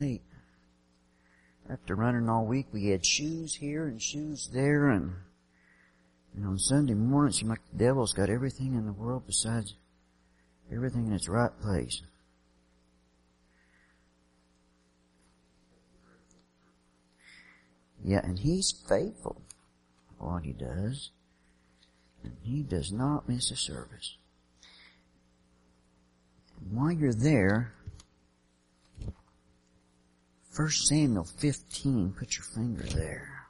After running all week, we had shoes here and shoes there, and on Sunday morning, it seemed like the devil's got everything in the world besides everything in its right place. Yeah, and He's faithful in what He does. And He does not miss a service. And while you're there, 1 Samuel 15, put your finger there.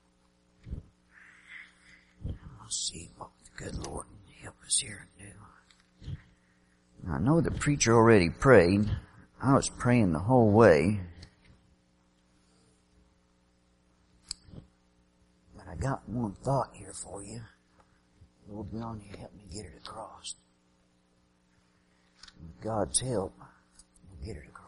Let's see what the good Lord can help us here and do. Now, I know the preacher already prayed. I was praying the whole way. But I got one thought here for you. Lord, beyond you, help me get it across. With God's help, we'll get it across.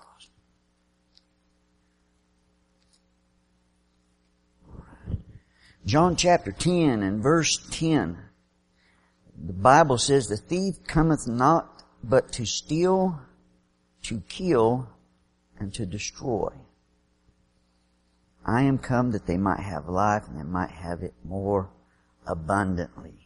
John chapter 10 and verse 10. The Bible says, the thief cometh not but to steal, to kill, and to destroy. I am come that they might have life and they might have it more abundantly.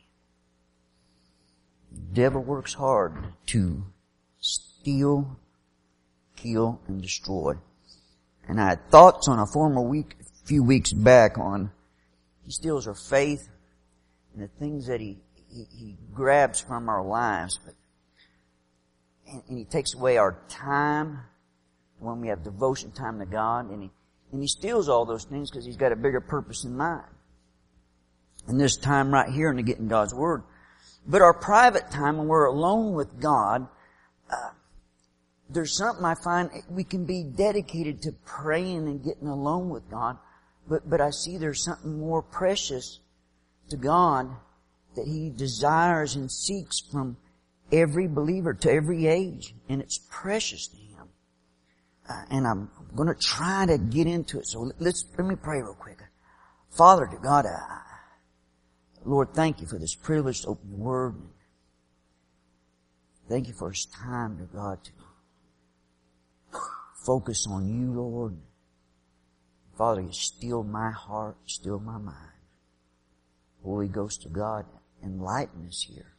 The devil works hard to steal, kill, and destroy. And I had thoughts on a few weeks back on he steals our faith and the things that he grabs from our lives, and he takes away our time when we have devotion time to God, and he steals all those things because he's got a bigger purpose in mind. And this time right here and to get in God's Word. But our private time when we're alone with God, there's something I find we can be dedicated to praying and getting alone with God. But I see there's something more precious to God that He desires and seeks from every believer to every age. And it's precious to Him. And I'm going to try to get into it. So let me pray real quick. Father, to God, Lord, thank you for this privilege to open the Word. Thank you for this time, to God, to focus on you, Lord. Father, you still my heart, still my mind. Holy Ghost of God, enlighten us here.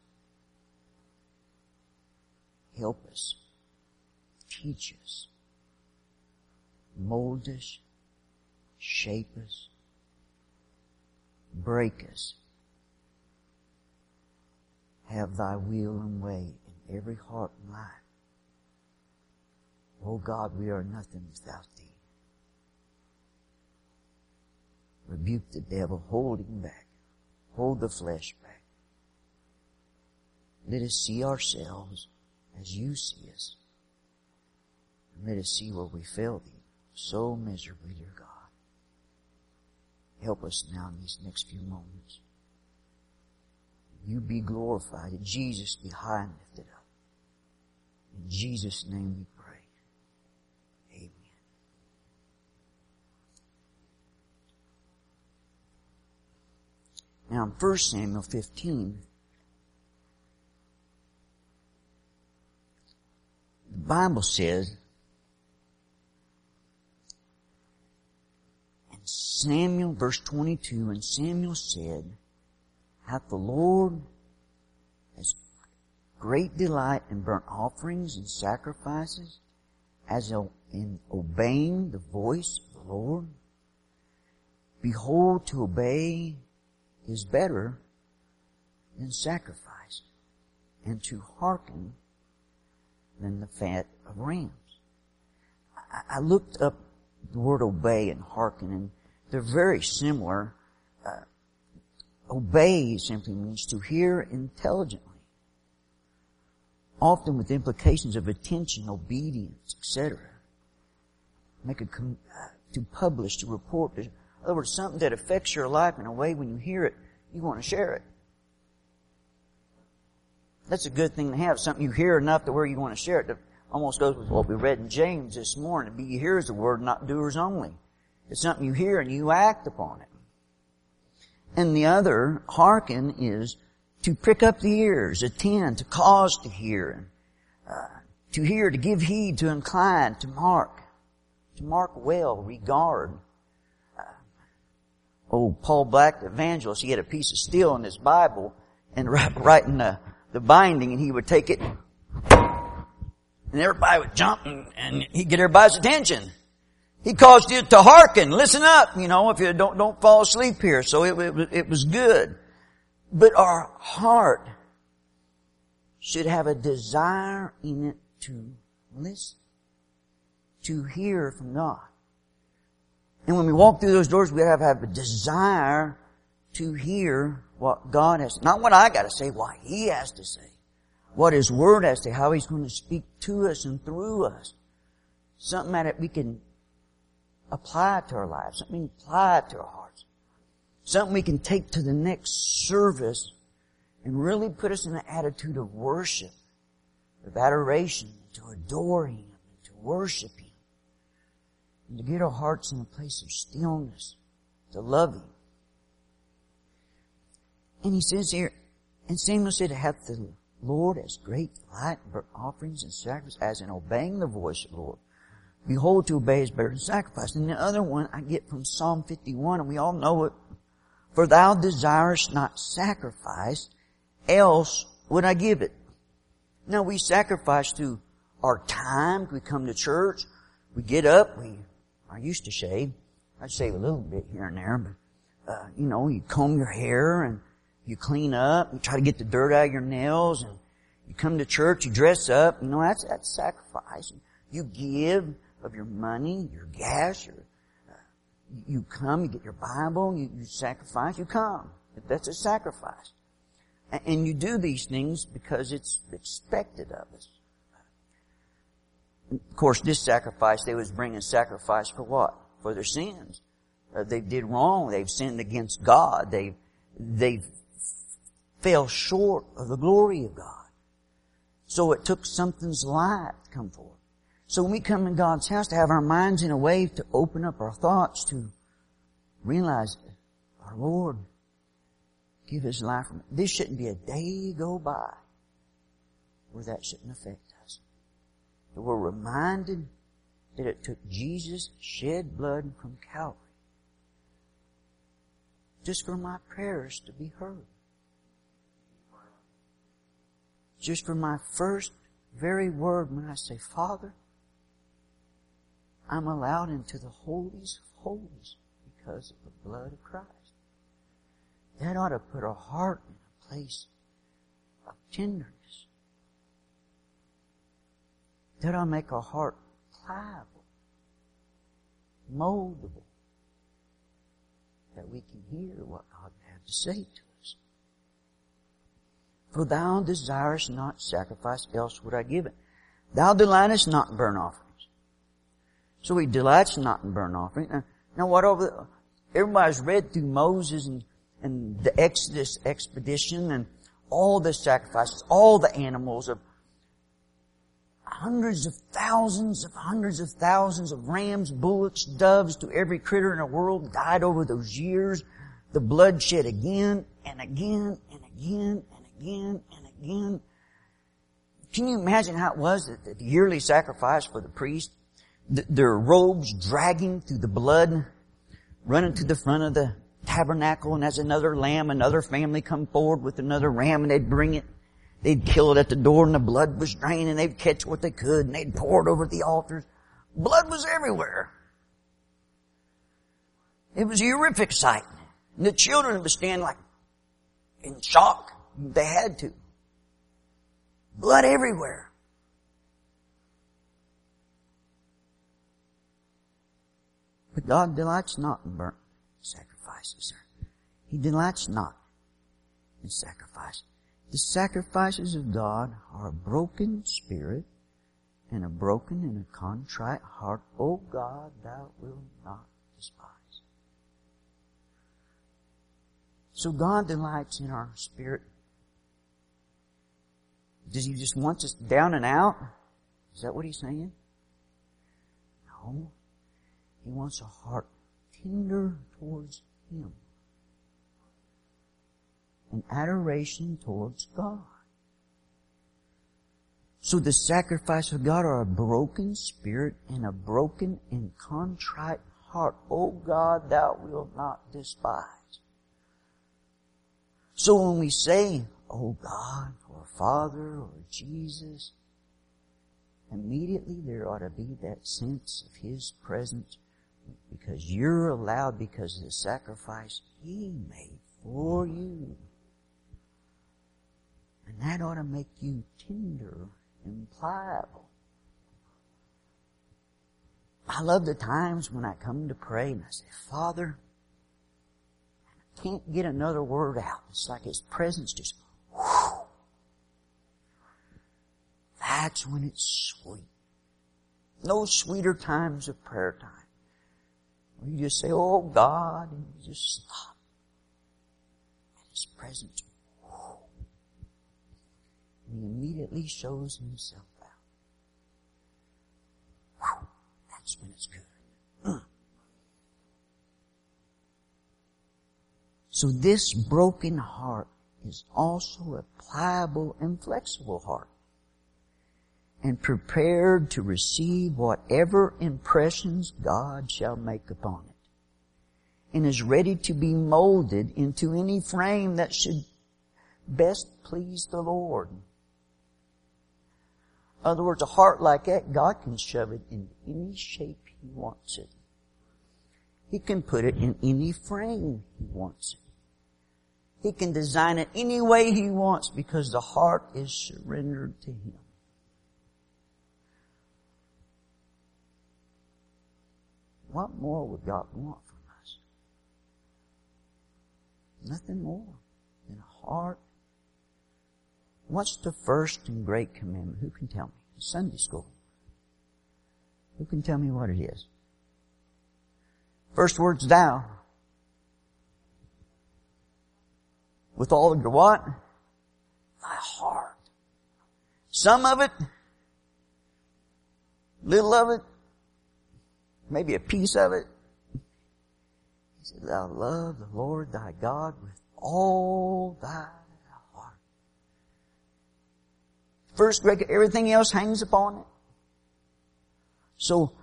Help us. Teach us. Mold us. Shape us. Break us. Have thy will and way in every heart and life. Oh God, we are nothing without thee. Rebuke the devil, hold him back. Hold the flesh back. Let us see ourselves as you see us. And let us see where we failed thee so miserably, dear God. Help us now in these next few moments. You be glorified and Jesus be high and lifted up. In Jesus' name we pray. Amen. Now in 1 Samuel 15, the Bible says, and Samuel, verse 22, and Samuel said, hath the Lord as great delight in burnt offerings and sacrifices as in obeying the voice of the Lord? Behold, to obey is better than sacrifice, and to hearken than the fat of rams. I looked up the word obey and hearken, and they're very similar. Obey simply means to hear intelligently, often with implications of attention, obedience, etc. To publish, to report. In other words, something that affects your life in a way when you hear it, you want to share it. That's a good thing to have, something you hear enough to where you want to share it. That almost goes with what we read in James this morning. Be ye hearers of the word, not doers only. It's something you hear and you act upon it. And the other, hearken, is to prick up the ears, attend, to cause to hear, to give heed, to incline, to mark, To mark well, regard. Paul Black, the evangelist, he had a piece of steel in his Bible and right in the binding, and he would take it and everybody would jump and he'd get everybody's attention. He caused you to hearken. Listen up, if you don't fall asleep here. So it was good. But our heart should have a desire in it to listen, to hear from God. And when we walk through those doors, we have to have a desire to hear what God has, not what I got to say, what He has to say. What His Word has to say, how He's going to speak to us and through us. Something that we can apply to our lives, something we can apply to our hearts. Something we can take to the next service and really put us in an attitude of worship, of adoration, to adore Him, to worship Him. And to get our hearts in a place of stillness, to love Him. And he says here, and Samuel said, hath the Lord as great delight in burnt offerings and sacrifice as in obeying the voice of the Lord. Behold, to obey is better than sacrifice. And the other one I get from Psalm 51, and we all know it. For thou desirest not sacrifice, else would I give it. Now we sacrifice through our time. We come to church. We get up. I used to shave. I shave a little bit here and there, but, you comb your hair and you clean up. You try to get the dirt out of your nails, and you come to church. You dress up. That's sacrifice. You give of your money, your gas, you come, you get your Bible, you sacrifice, you come. That's a sacrifice. And you do these things because it's expected of us. Of course, this sacrifice, they was bringing sacrifice for what? For their sins. They did wrong. They've sinned against God. They fell short of the glory of God. So it took something's life to come forth. So when we come in God's house, to have our minds in a way to open up our thoughts, to realize that our Lord give His life. This shouldn't be a day go by where that shouldn't affect us. That we're reminded that it took Jesus' shed blood from Calvary just for my prayers to be heard. Just for my first very word when I say, Father, I'm allowed into the holies of holies because of the blood of Christ. That ought to put our heart in a place of tenderness. That ought to make our heart pliable, moldable, that we can hear what God would have to say to us. For thou desirest not sacrifice, else would I give it. Thou delightest not in burnt offerings. So He delights not in burnt offering. Now everybody's read through Moses and the Exodus expedition and all the sacrifices, all the animals of hundreds of thousands of rams, bullocks, doves, to every critter in the world died over those years. The blood shed again and again and again and again and again. Can you imagine how it was at the yearly sacrifice for the priest? Their robes dragging through the blood, running to the front of the tabernacle, and as another lamb, another family come forward with another ram, and they'd bring it. They'd kill it at the door, and the blood was draining. They'd catch what they could, and they'd pour it over the altars. Blood was everywhere. It was a horrific sight. And the children would stand like in shock. They had to. Blood everywhere. But God delights not in burnt sacrifices. He delights not in sacrifice. The sacrifices of God are a broken spirit and a broken and a contrite heart. O God, thou wilt not despise. So God delights in our spirit. Does He just want us down and out? Is that what He's saying? No. He wants a heart tender towards Him. An adoration towards God. So the sacrifice of God are a broken spirit and a broken and contrite heart. O God, thou wilt not despise. So when we say, O God, or Father, or Jesus, immediately there ought to be that sense of His presence, because you're allowed, because of the sacrifice He made for you. And that ought to make you tender and pliable. I love the times when I come to pray and I say, Father, I can't get another word out. It's like His presence just, whew. That's when it's sweet. No sweeter times of prayer time. Where you just say, oh God, and you just stop. And His presence, whew. And He immediately shows Himself out. Whew. That's when it's good. So this broken heart is also a pliable and flexible heart, and prepared to receive whatever impressions God shall make upon it, and is ready to be molded into any frame that should best please the Lord. In other words, a heart like that, God can shove it in any shape He wants it. He can put it in any frame He wants it. He can design it any way He wants, because the heart is surrendered to Him. What more would God want from us? Nothing more than a heart. What's the first and great commandment? Who can tell me? Sunday school. Who can tell me what it is? First word's thou. With all of your what? Thy heart. Some of it, little of it, maybe a piece of it. He said, thou love the Lord thy God with all thy heart. First, everything else hangs upon it. So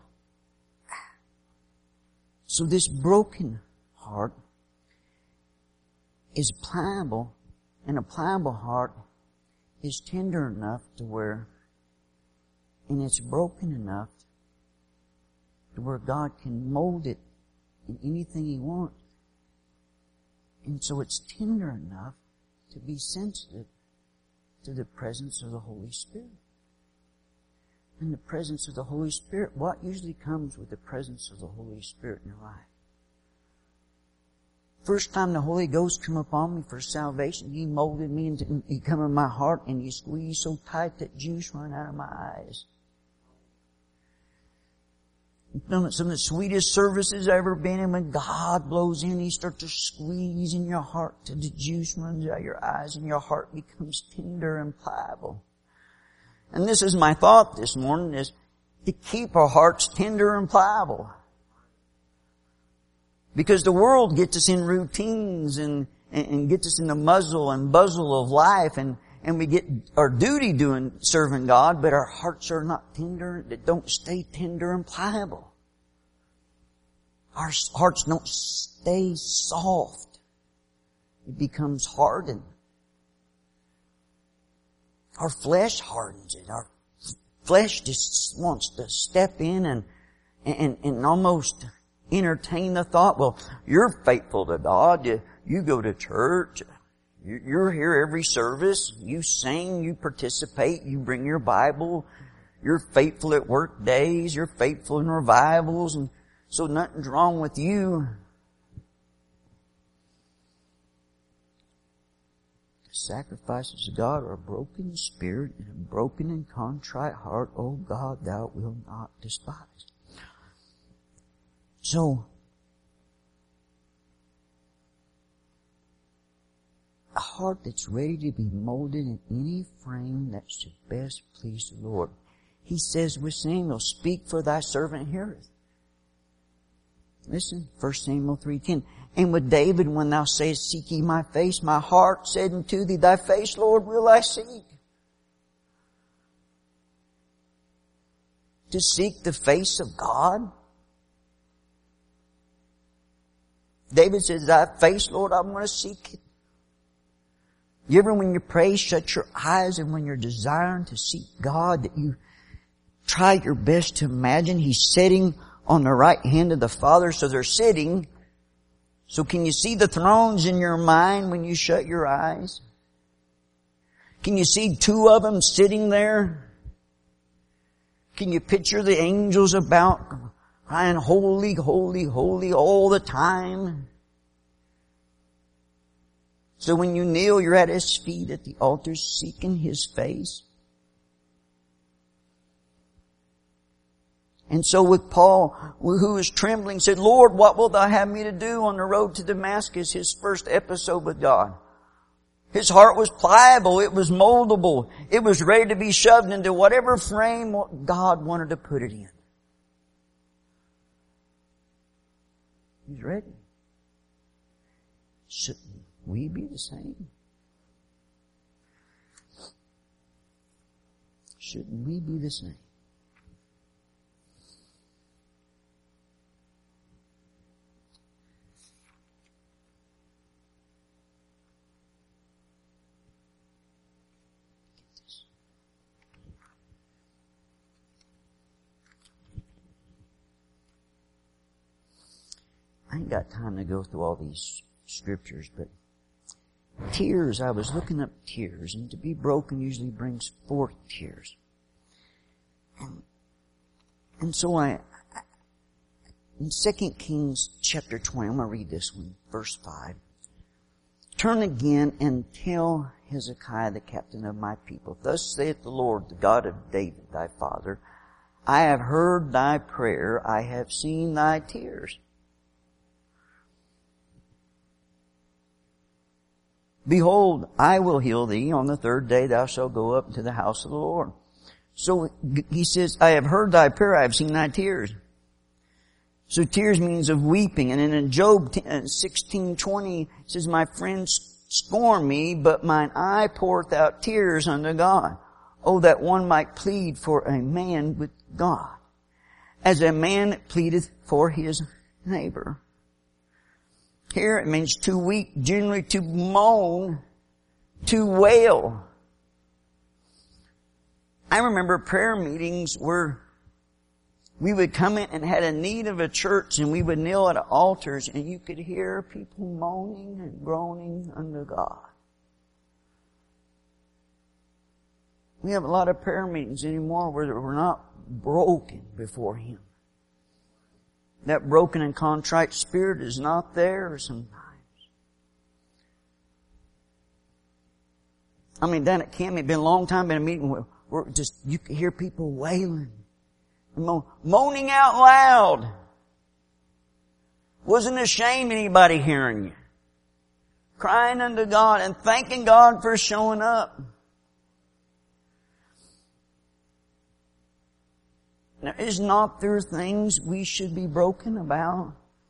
this broken heart is pliable, and a pliable heart is tender enough to where, and it's broken enough to where God can mold it in anything He wants. And so it's tender enough to be sensitive to the presence of the Holy Spirit. And the presence of the Holy Spirit, what usually comes with the presence of the Holy Spirit in your life? First time the Holy Ghost come upon me for salvation, He molded me and He come in my heart and He squeezed so tight that juice ran out of my eyes. Some of the sweetest services I've ever been in, when God blows in, He starts to squeeze in your heart till the juice runs out of your eyes and your heart becomes tender and pliable. And this is my thought this morning, is to keep our hearts tender and pliable. Because the world gets us in routines and gets us in the muzzle and buzzle of life, and we get our duty doing serving God, but our hearts are not tender, that don't stay tender and pliable. Our hearts don't stay soft. It becomes hardened. Our flesh hardens it. Our flesh just wants to step in and almost entertain the thought, well, you're faithful to God. You go to church. You're here every service. You sing. You participate. You bring your Bible. You're faithful at work days. You're faithful in revivals. And so nothing's wrong with you. The sacrifices of God are a broken spirit and a broken and contrite heart. O God, thou wilt not despise. So, a heart that's ready to be molded in any frame that should best please the Lord. He says with Samuel, speak, for thy servant heareth. Listen, 1 Samuel 3:10. And with David, when thou sayest, seek ye my face, my heart said unto thee, thy face, Lord, will I seek. to seek the face of God? David says, thy face, Lord, I'm going to seek it. You ever, when you pray, shut your eyes, and when you're desiring to seek God, that you try your best to imagine He's sitting on the right hand of the Father, so they're sitting. So can you see the thrones in your mind when you shut your eyes? Can you see two of them sitting there? Can you picture the angels about crying, holy, holy, holy all the time? So when you kneel, you're at His feet at the altar seeking His face. And so with Paul, who was trembling, said, Lord, what wilt thou have me to do on the road to Damascus? His first episode with God. His heart was pliable. It was moldable. It was ready to be shoved into whatever frame God wanted to put it in. He's ready. Shouldn't we be the same? Shouldn't we be the same? I ain't got time to go through all these scriptures, but tears, I was looking up tears, and to be broken usually brings forth tears. And so in 2 Kings chapter 20, I'm going to read this one, verse 5. Turn again and tell Hezekiah, the captain of my people, thus saith the Lord, the God of David, thy father, I have heard thy prayer, I have seen thy tears. Behold, I will heal thee. On the third day thou shalt go up to the house of the Lord. So he says, I have heard thy prayer, I have seen thy tears. So tears means of weeping. And then in Job 16:20, it says, my friends scorn me, but mine eye poureth out tears unto God. Oh, that one might plead for a man with God, as a man pleadeth for his neighbor. Here it means to weep, generally to moan, to wail. I remember prayer meetings where we would come in and had a need of a church, and we would kneel at altars, and you could hear people moaning and groaning unto God. We have a lot of prayer meetings anymore where we're not broken before Him. That broken and contrite spirit is not there sometimes. I mean, down at Camp, it's been a long time, been a meeting where just, you could hear people wailing, moaning out loud. Wasn't ashamed of anybody hearing you. Crying unto God and thanking God for showing up. Now, is not there things we should be broken about?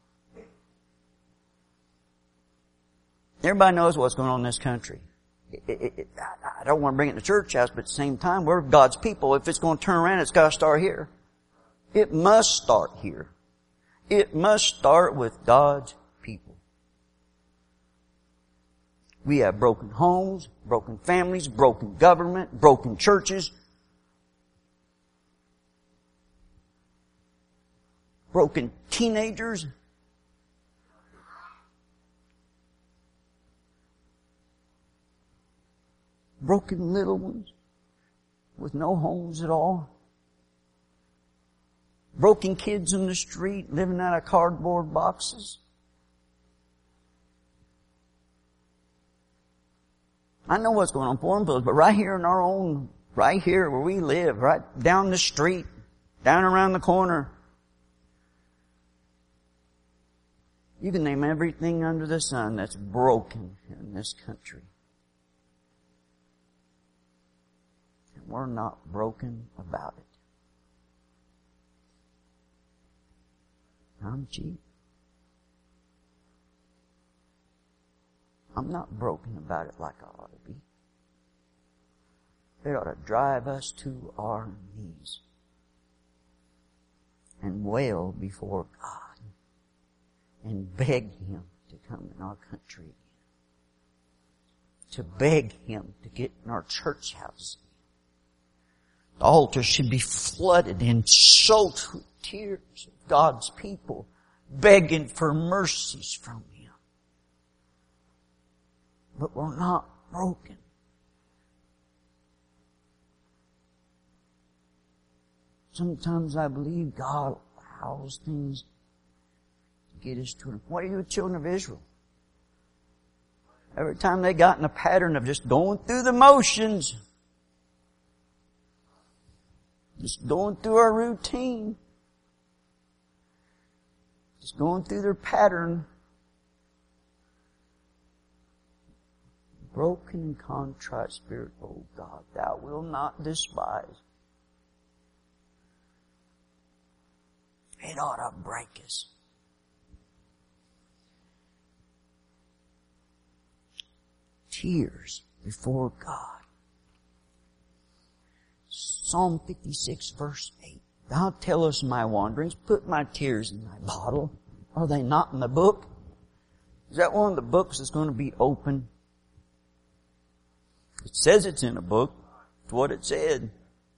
Everybody knows what's going on in this country. I don't want to bring it in the church house, but at the same time, we're God's people. If it's going to turn around, it's got to start here. It must start here. It must start with God's people. We have broken homes, broken families, broken government, broken churches, broken teenagers. Broken little ones with no homes at all. Broken kids in the street living out of cardboard boxes. I know what's going on in Thornville, but right here in our own, right here where we live, right down the street, down around the corner, you can name everything under the sun that's broken in this country. And we're not broken about it. I'm cheap. I'm not broken about it like I ought to be. It ought to drive us to our knees. and wail before God and beg Him to come in our country again. To beg Him to get in our church house. The altar should be flooded and soaked with tears of God's people begging for mercies from Him. But we're not broken. Sometimes I believe God allows things to get us to Him. What are you, children of Israel? Every time they got in a pattern of just going through the motions, just going through our routine, just going through their pattern, broken and contrite spirit, O God, Thou wilt not despise. It ought to break us. Tears before God. Psalm 56 verse 8. Thou tellest my wanderings, put my tears in thy bottle. Are they not in the book? Is that one of the books that's going to be open? It says it's in a book. It's what it said.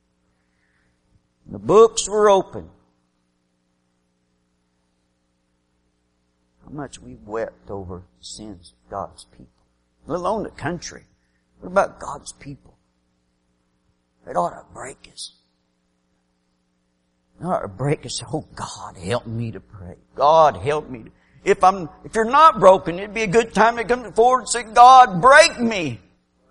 The books were open. How much we've wept over the sins of God's people. Let alone the country. What about God's people? It ought to break us. It ought to break us. Oh, God, help me to pray. God, help me. If you're not broken, it'd be a good time to come forward and say, God, break me.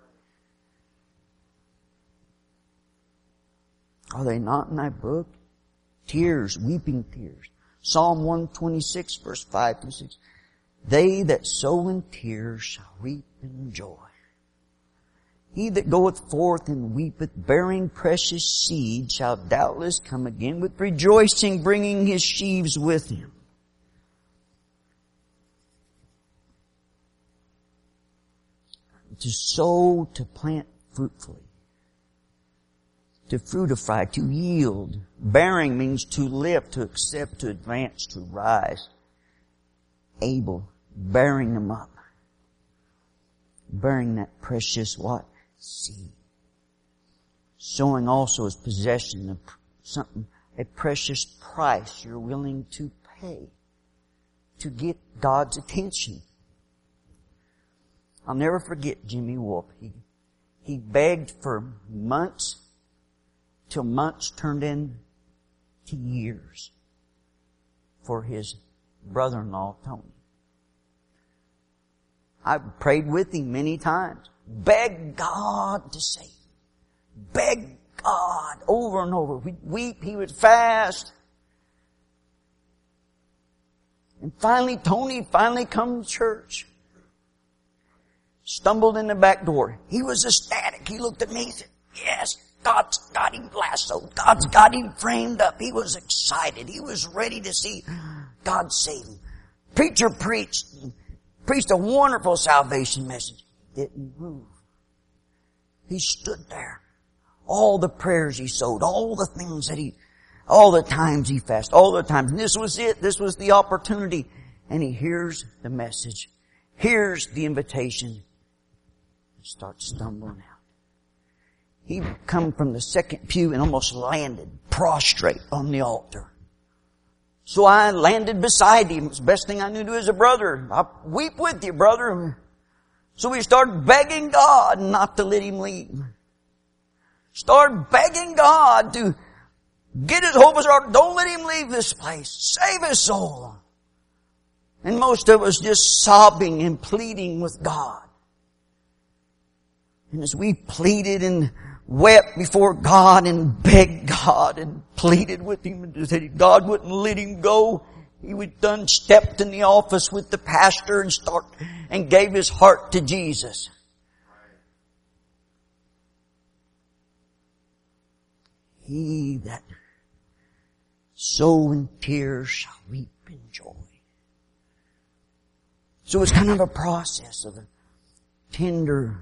Are they not in thy book? Tears, weeping tears. Psalm 126 verse 5 through 6. They that sow in tears shall reap in joy. He that goeth forth and weepeth, bearing precious seed, shall doubtless come again with rejoicing, bringing his sheaves with him. To sow, to plant fruitfully. To fruitify, to yield. Bearing means to lift, to accept, to advance, to rise. Abel, bearing them up. Bearing that precious what? Seed. Sowing also is possession of something, a precious price you're willing to pay to get God's attention. I'll never forget Jimmy Wolf. He begged for months till months turned into years for his brother-in-law, Tony. I prayed with him many times. Beg God to save him. Beg God over and over. We'd weep, he would fast. And finally, Tony come to church. Stumbled in the back door. He was ecstatic. He looked at me and said, yes, God's got him lassoed. God's got him framed up. He was excited. He was ready to see God save him. Preacher preached a wonderful salvation message. Didn't move. He stood there. All the prayers he sowed, all the things that all the times he fasted, all the times. And this was it. This was the opportunity. And he hears the message, hears the invitation, and starts stumbling out. He come from the second pew and almost landed prostrate on the altar. So I landed beside him. It's the best thing I knew to do as a brother. I weep with you, brother. So we started begging God not to let him leave. Started begging God to get his hope as our, don't let him leave this place. Save his soul. And most of us just sobbing and pleading with God. And as we pleaded and wept before God and begged God and pleaded with him and said God wouldn't let him go, he would done stepped in the office with the pastor and gave his heart to Jesus. He that sow in tears shall reap in joy. So it's kind of a process of a tender,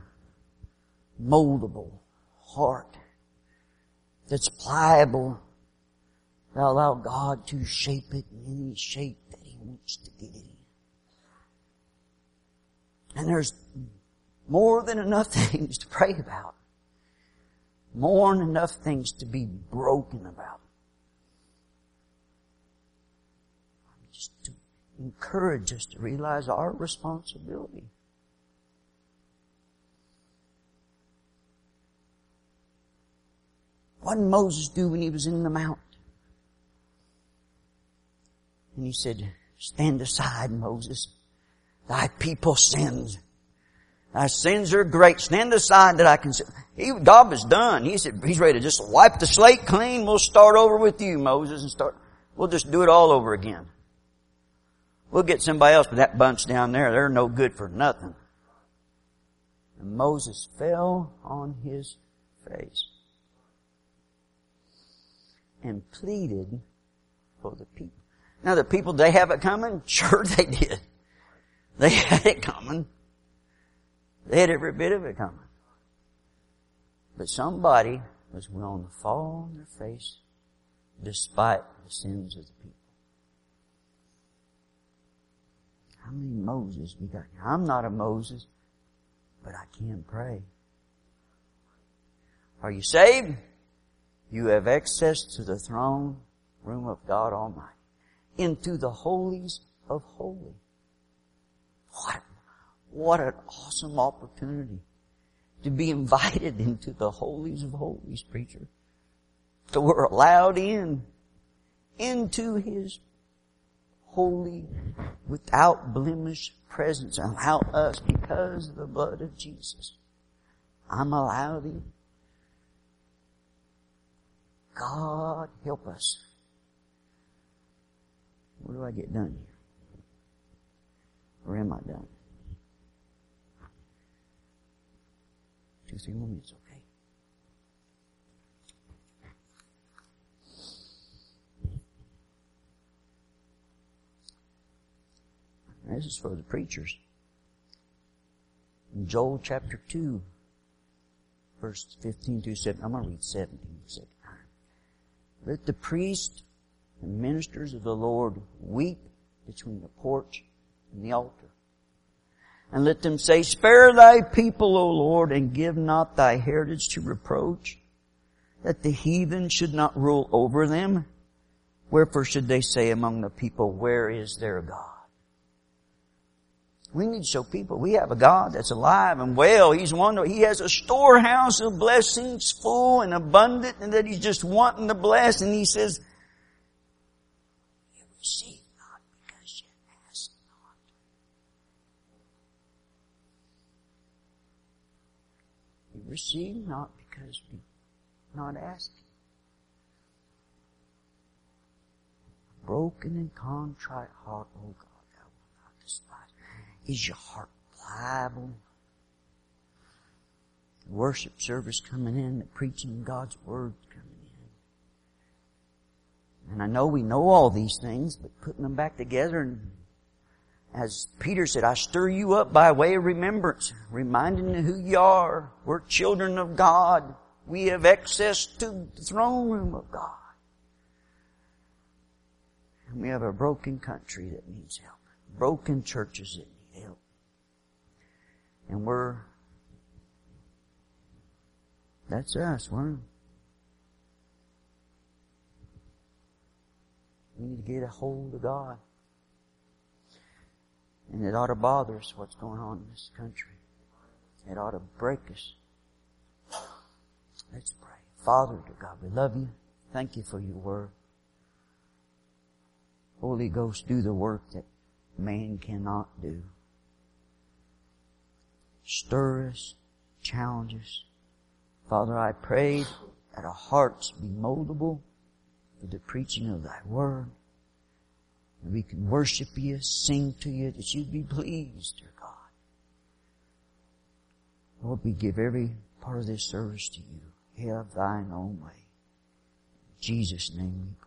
moldable heart that's pliable, Allow God to shape it in any shape that He wants to get it in. And there's more than enough things to pray about. More than enough things to be broken about. Just to encourage us to realize our responsibility. What did Moses do when he was in the mount? And he said, stand aside, Moses. Thy people sins. Thy sins are great. Stand aside that I can see. God was done. He said, He's ready to just wipe the slate clean. We'll start over with you, Moses, we'll just do it all over again. We'll get somebody else, but that bunch down there, they're no good for nothing. And Moses fell on his face and pleaded for the people. Now the people, they have it coming? Sure they did. They had it coming. They had every bit of it coming. But somebody was willing to fall on their face despite the sins of the people. How many Moses we got? I'm not a Moses, but I can pray. Are you saved? You have access to the throne room of God Almighty. Into the holies of holies. What an awesome opportunity to be invited into the holies of holies, preacher. So we're allowed into His holy, without blemish presence. Allow us, because of the blood of Jesus, I'm allowed in. God help us. Where do I get done here? Or am I done? 2-3 more minutes, okay? This is for the preachers. In Joel chapter 2, verse 15 through 17, I'm going to read 17 the second time. Let the priests and ministers of the Lord weep between the porch and the altar. And let them say, spare thy people, O Lord, and give not thy heritage to reproach, that the heathen should not rule over them. Wherefore should they say among the people, where is their God? We need to show people we have a God that's alive and well. He's wonderful. He has a storehouse of blessings full and abundant, and that He's just wanting to bless. And He says, you receive not because you ask not. You receive not because we not asking. Broken and contrite heart, O God, thou wilt not despise. Is your heart pliable? The worship service coming in, the preaching God's Word coming in. And I know we know all these things, but putting them back together, and as Peter said, I stir you up by way of remembrance, reminding you who you are. We're children of God. We have access to the throne room of God. And we have a broken country that needs help. Broken churches that need help. And that's us. We need to get a hold of God. And it ought to bother us what's going on in this country. It ought to break us. Let's pray. Father, dear God, we love you. Thank you for your word. Holy Ghost, do the work that man cannot do. Stir us, challenge us. Father, I pray that our hearts be moldable for the preaching of thy word. And we can worship you, sing to you, that you be pleased, dear God. Lord, we give every part of this service to you. Have thine own way. In Jesus' name we pray.